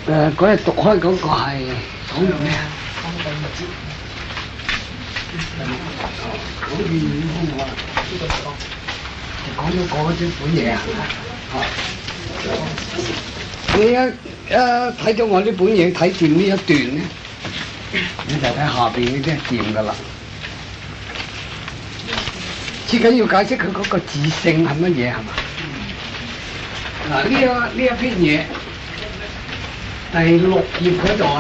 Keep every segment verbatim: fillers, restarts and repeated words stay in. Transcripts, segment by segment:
誒嗰日讀開嗰個係講到咩啊？講第二節，講完空我呢個講，就講咗嗰啲本嘢啊！你一一睇咗我呢本嘢，睇掂呢一段咧，你就睇下邊呢啲係掂噶啦。最緊要解釋佢嗰個自性係乜嘢係嘛？嗱呢一呢一篇嘢。第六頁嗰度啊，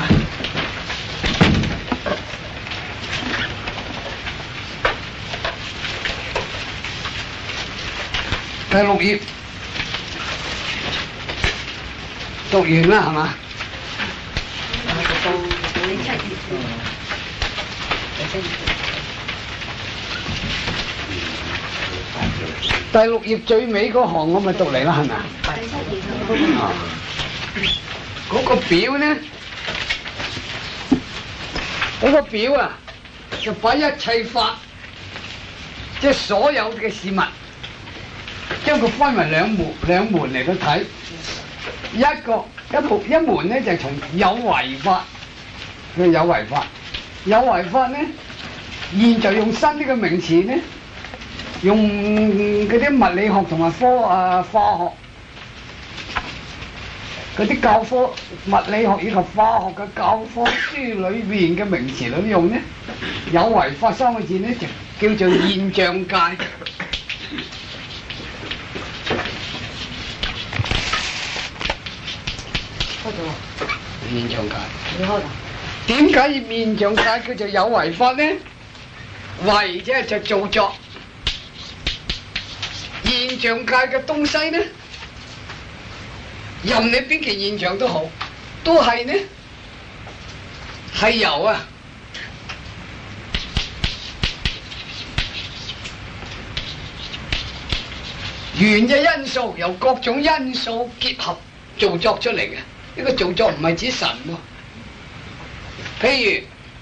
第六頁讀完啦係嘛？第六頁最尾嗰行我咪讀嚟啦係咪啊？嗰個表呢，嗰個表啊，就把一切法，即係所有嘅事物，將佢分為兩門兩門嚟到睇。一個一部一門呢，就係從有為法，佢有為法，有為法呢，現在用新呢個名詞呢，用嗰啲物理學同埋科啊化學。嗰啲教科物理學以及化學嘅教科書裏邊嘅名詞裏用呢，有為法三個字呢，就叫做現象界。開咗現象界。你開啦。點解現象界叫做有為法呢？為即係就造作。現象界嘅東西呢？任你邊件現象都好，都係呢，係由啊原嘅因素，由各種因素結合造作出嚟嘅。呢個造作唔係指神喎。譬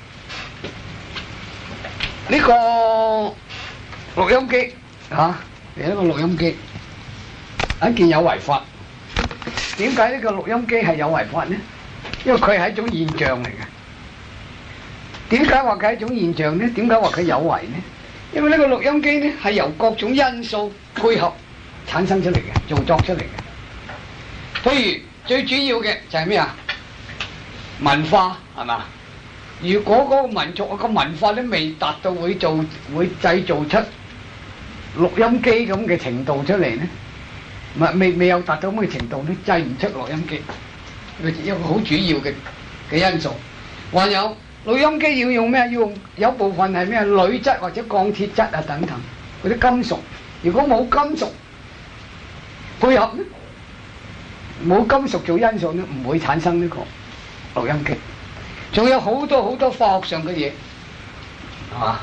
如呢個錄音機啊，係一個錄音機，一件有為法。點解呢個錄音機係有為法呢？因為佢係一種現象嚟嘅。點解話佢係一種現象呢？點解話佢有為呢？因為呢個錄音機呢係由各種因素配合產生出嚟嘅，造作出嚟嘅。譬如最主要嘅就係咩啊？文化係嘛？如果嗰個民族個文化都未達到會做會製造出錄音機咁嘅程度出嚟呢？唔係未未有達到咁嘅程度，都製唔出錄音機，一個好主要嘅嘅因素。還有錄音機要用咩？要用有部分係咩？鋁質或者鋼鐵質啊等等嗰啲金屬。如果冇金屬配合呢，冇金屬做因素呢，唔會產生呢個錄音機。仲有好多好多化學上嘅嘢，係嘛？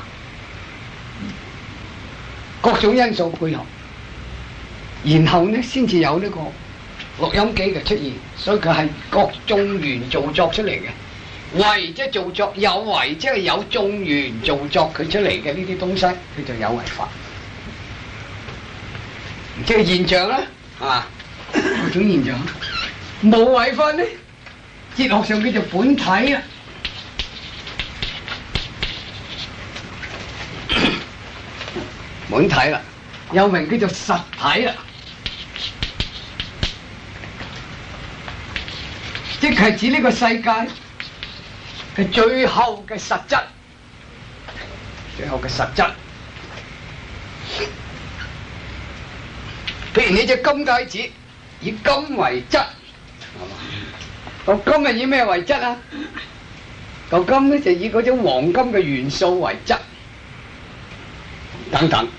各種因素配合。然後呢，先至有呢個錄音機嘅出現，所以佢係各眾緣造作出嚟嘅。為即係造作，有為即係有眾緣造作佢出嚟嘅呢啲東西，叫做有為法。即係現象啦，係嘛？各種現象。無為法呢，哲學上叫做本體啊。本體啦，又名叫做實體啦。即係指呢個世界嘅最後嘅實質，最後嘅實質。譬如你隻金戒指，以金為質，個金係以咩為質啊？個金咧就以嗰種黃金嘅元素為質，等等。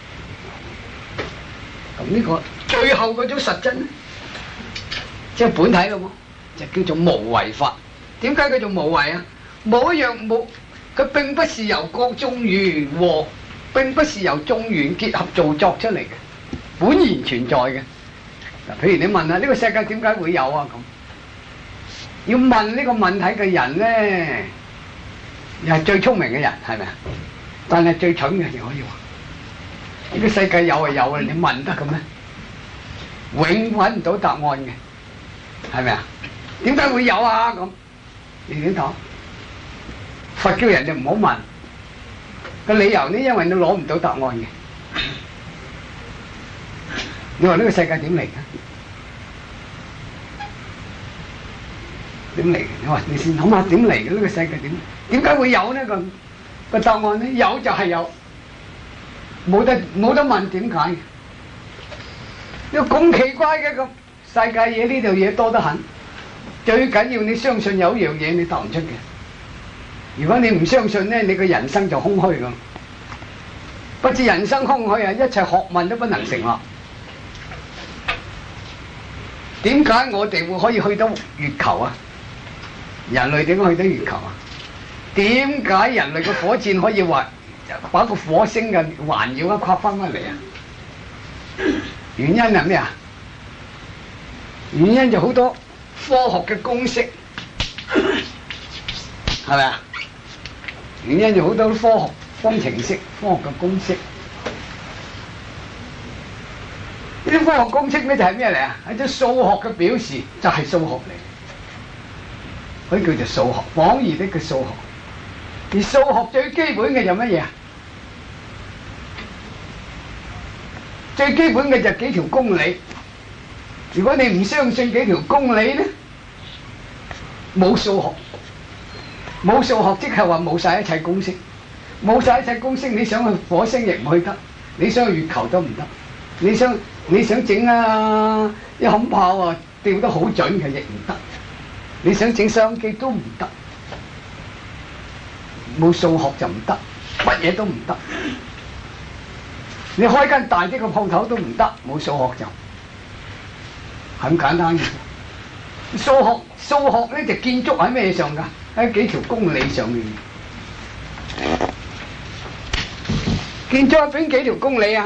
咁呢個最後嗰種實質咧，即係本體咯喎。就叫做無為法。點解叫做無為啊？冇一樣冇，佢並不是由各種緣和，並不是由眾緣結合造作出嚟嘅，本然存在嘅。嗱，譬如你問下呢個世界點解會有啊？咁要問呢個問題嘅人咧，又係最聰明嘅人，係咪啊？但係最蠢嘅就可以話，呢個世界有係有啊，你問得嘅咩？永揾唔到答案嘅，係咪啊？ 點解會有啊？咁你點答？佛叫人哋唔好問個理由呢，因為你攞唔到答案嘅。你話呢個世界點嚟嘅？點嚟嘅？你話你先諗下點嚟嘅呢個世界點？點解會有呢個個答案呢？有就係有，冇得冇得問點解嘅。呢個咁奇怪嘅，咁世界嘢呢度嘢多得很，最緊要你相信有一樣嘢你答唔出嘅。如果你唔相信呢，你個人生就空虛咁。不知人生空虛啊，一切學問都不能成立。點解我哋會可以去到月球啊？人類點解去到月球啊？點解人類嘅火箭可以話把個火星嘅環繞一跨翻翻嚟啊？原因係咩啊？原因就好多科學嘅公式，係咪啊？原因就好多科學方程式、科學嘅公式。呢啲科學公式咧就係咩嚟啊？係啲數學嘅表示，就係、是、數學嚟。佢叫做數學，廣義的嘅數學。而數學最基本嘅就乜嘢啊？最基本嘅就幾條公理。如果你唔相信幾條公理咧，冇數學。冇數學即係話冇晒一切公式，冇晒一切公式，你想去火星亦唔去得，你想去月球都唔得，你想你想整啊一冚炮啊掉得好準嘅亦唔得，你想整收音機都唔得，冇數學就唔得，乜嘢都唔得。你開間大啲嘅鋪頭都唔得，冇數學就係咁簡單嘅。數學數學咧就建築喺咩上㗎？喺幾條公理上面。建築喺邊幾條公理啊？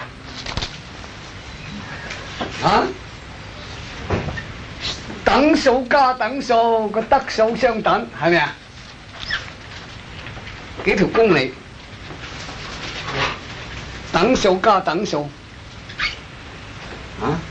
啊？等數加等數個得數相等，係咪啊？幾條公理？等數加等數，啊？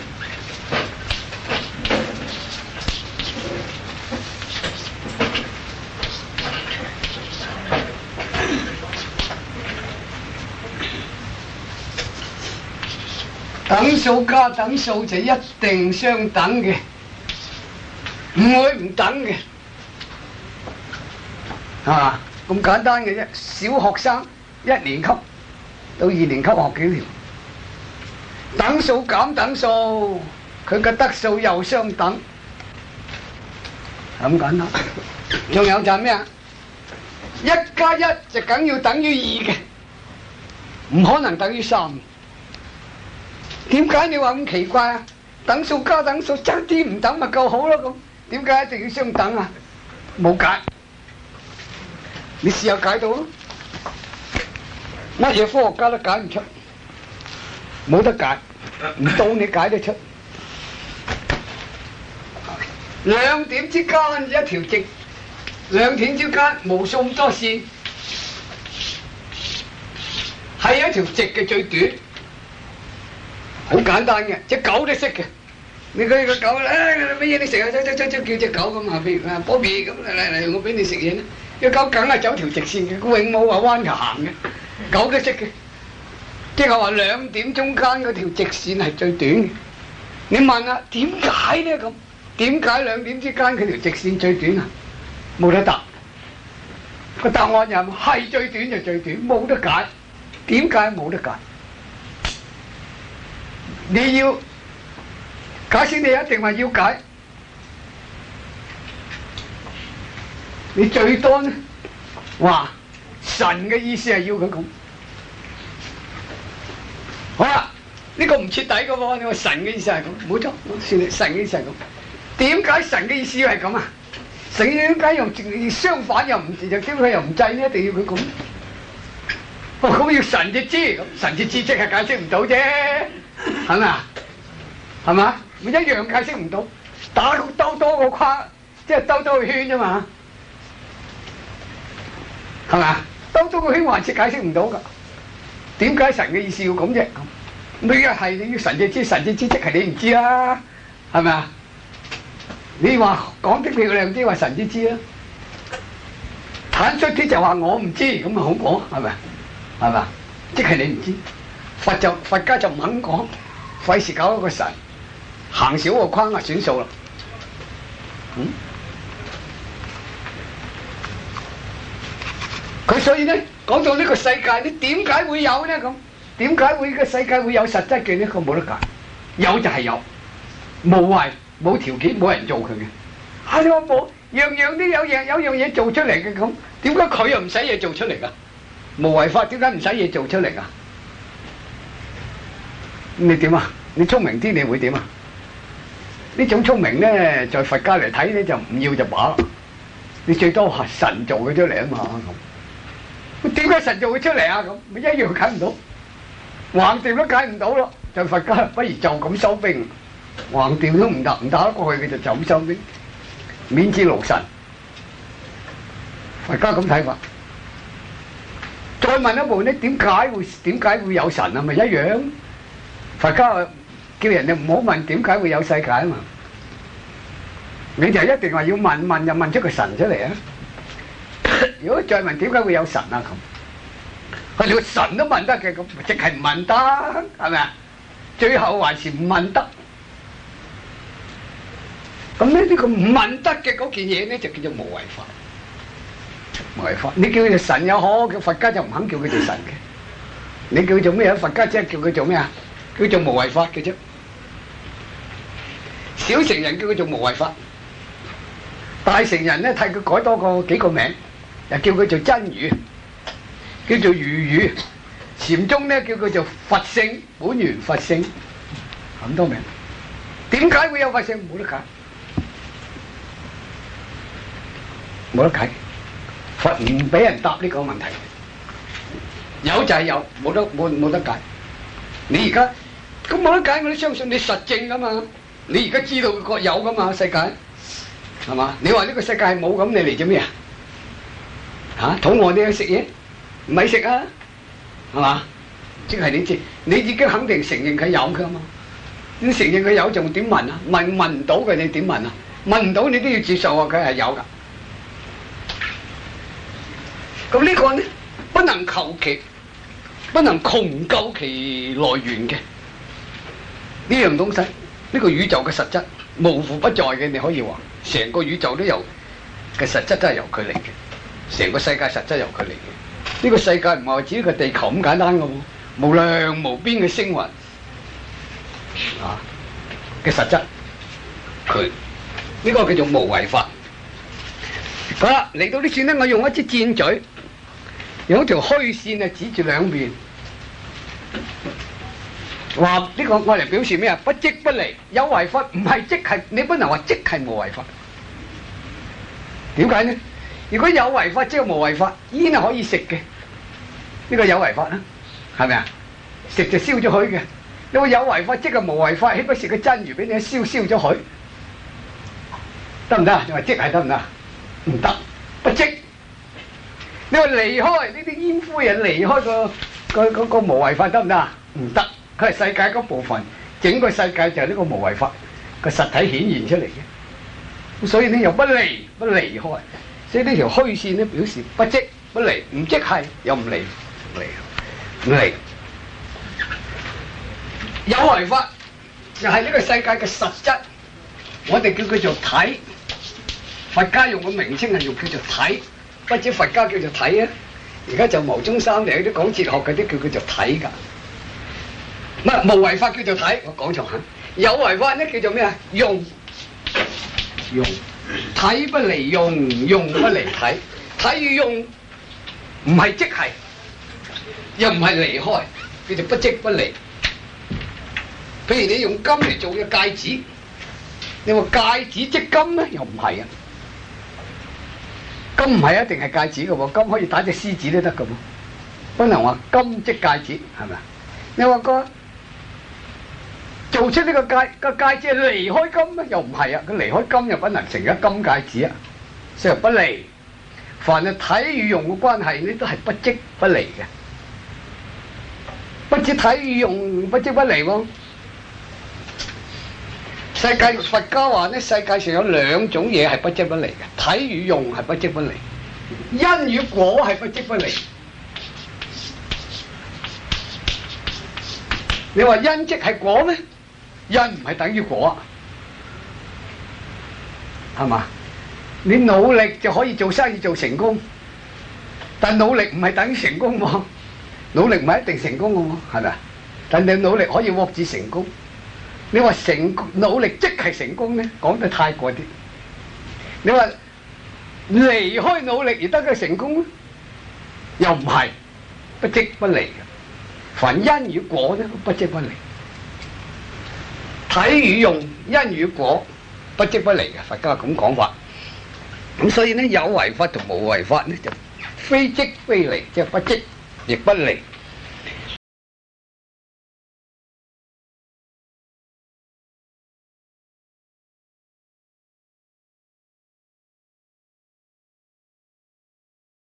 等數加等數就一定相等嘅，唔會唔等嘅，係嘛？咁簡單嘅啫。小學生一年級到二年級學幾條？等數減等數，佢嘅得數又相等，咁簡單。仲有就係咩啊？一加一就梗要等於二嘅，唔可能等於三。點解你話咁奇怪啊？等數加等數爭啲唔等咪夠好咯咁，點解一定要相等啊？冇解，你試下解到咯。乜嘢科學家都解唔出，冇得解，唔到你解得出。兩點之間一條直，兩點之間無數咁多線，係一條直嘅最短。好簡單嘅，隻狗都識嘅。你嗰個狗咧，乜嘢你食啊？走走走走叫隻狗咁啊，譬如啊，Bobby咁嚟嚟嚟，我俾你食嘢啦。隻狗梗係走條直線嘅，佢永冇話彎頭行嘅。狗都識嘅，即係話兩點中間嗰條直線係最短嘅。你問啊，點解咧咁？點解兩點之間佢條直線最短啊？冇得答。個答案又係最短就最短，冇得解。點解冇得解？你要解釋，你一定話要解。你最多呢？話神嘅意思係要佢咁。好啦，呢個唔徹底嘅喎。你話神嘅意思係咁，冇錯，我算你神嘅意思係咁。點解神嘅意思要係咁啊？神點解又相反又唔就叫佢又唔制呢？一定要佢咁。哦，咁要神至知，咁神至知即係解釋唔到啫。係咪啊？係嘛？一樣解釋唔到，打兜多個框，即係兜多個圈啫嘛。係咪啊？兜多個圈還是解釋唔到㗎？點解神嘅意思要咁啫？你一係你要神至知，神至知即係你唔知啦，係咪啊？ 你話講得漂亮啲，話神知知啦。坦率啲就話我唔知，咁咪好講，係咪？係咪？即係你唔知。佛就佛家就唔肯講，費事搞一個神，行少個框啊，算數啦。嗯？佢所以咧講到呢個世界，你點解會有咧咁？點解會個世界會有實質嘅呢？佢冇得解，有就係有，無謂冇條件冇人做佢嘅。啊，你話冇樣樣都有樣有樣嘢做出嚟嘅咁，點解佢又唔使嘢做出嚟噶？無為法點解唔使嘢做出嚟啊？你點啊？你聰明啲，你會點啊？呢種聰明咧，在佛家嚟睇咧就唔要就罷啦。你最多係神做佢出嚟啊嘛咁。點解神做佢出嚟啊？咁咪一樣解唔到，橫掂都解唔到咯。在佛家不如就咁收兵，橫掂都唔得，唔打得過去佢就就咁收兵，免之勞神。佛家咁睇法。再問一步咧，點解會點解會有神啊？咪一樣。佛家叫人哋唔好問點解會有世界啊嘛，你就一定話要問，問就問出個神出嚟啊！如果再問點解會有神啊咁，佢連個神都問得嘅咁，即係唔問得，係咪啊？最後還是唔問得。咁呢呢個唔問得嘅嗰件嘢咧，就叫做無為法。無為法，你叫佢做神又好，叫佛家就唔肯叫佢做神嘅。你叫佢做咩啊？佛家即係叫佢做咩啊？叫做無為法嘅啫。小乘人叫佢做無為法，大乘人咧替佢改多個幾個名，又叫佢做真如，叫做如如。禪宗咧叫佢做佛性，本源佛性，咁多名。點解會有佛性？冇得解，冇得解。佛唔俾人答呢個問題，有就係有，冇得冇冇得解。你而家咁冇得解，我都相信你實證噶嘛。你而家知道個有噶嘛世界，係嘛？你話呢個世界係冇咁，你嚟做咩啊？嚇，肚餓你去食嘢，唔係食啊，係嘛？即係你知，你已經肯定承認佢有噶嘛？你承認佢有，仲點問啊？問問唔到嘅，你點問啊？問唔到你都要接受啊，佢係有噶。咁呢個呢，不能求其，不能窮究其來源嘅呢樣東西。呢個宇宙嘅實質無處不在嘅，你可以話成個宇宙都有嘅實質都係由佢嚟嘅，成個世界實質由佢嚟嘅。呢個世界唔係話指呢個地球咁簡單嘅喎，無量無邊嘅星雲啊嘅實質，佢呢個叫做無為法。好啦，嚟到呢處咧，我用一支箭嘴，用一條虛線啊，指住兩邊。話呢個我嚟表示咩啊？不即不離，有為法唔係即係，你不能話即係無為法。點解呢？如果有為法即係無為法，煙係可以食嘅，呢個有為法啦，係咪啊？食就燒咗佢嘅。你話有為法即係無為法，豈不是個真如俾你燒燒咗佢？得唔得啊？你話即係得唔得？唔得，不即。你話離開呢啲煙灰人離開個個嗰個無為法得唔得啊？唔得。佢係世界嗰部分，整個世界就係呢個無為法個實體顯現出嚟嘅。所以呢又不離不離開，所以呢條虛線咧表示不即不離，唔即係又唔離，唔離唔離。有為法就係呢個世界嘅實質，我哋叫佢做體。佛家用個名稱係用叫做體，不止佛家叫做體啊。而家就牟宗三嚟啲講哲學嗰啲叫佢做體㗎。唔係無為法叫做體，我講錯嚇。有為法咧叫做咩啊？用用體不離用，用不離體。體與用唔係即係，又唔係離開，叫做不即不離。譬如你用金嚟做嘅戒指，你話戒指即金咧，又唔係啊。金唔係一定係戒指嘅喎，金可以打隻獅子都得嘅喎，不能話金即戒指，係咪啊？你話個做出呢個戒個戒指係離開金咧，又唔係啊！佢離開金又不能成咗金戒指啊，所以不離。凡係體與用嘅關係呢，都係不即不離嘅。不知體與用，不即不離喎。 世界佛家話咧，世界上有兩種嘢係不即不離嘅，體與用係不即不離，因與果係不即不離。你話因即係果咩？因唔係等於果，係嘛？你努力就可以做生意做成功，但努力唔係等於成功喎，努力唔係一定成功嘅喎，係咪啊？但你努力可以獲至成功。你話成努力即係成功咧，講得太過啲。你話離開努力而得嘅成功咧，又唔係，不即不離嘅。凡因與果咧，不即不離。體與用，因與果，不即不離嘅。佛家咁講法。咁所以咧，有為法同無為法咧，就非即非離，即係不即亦不離。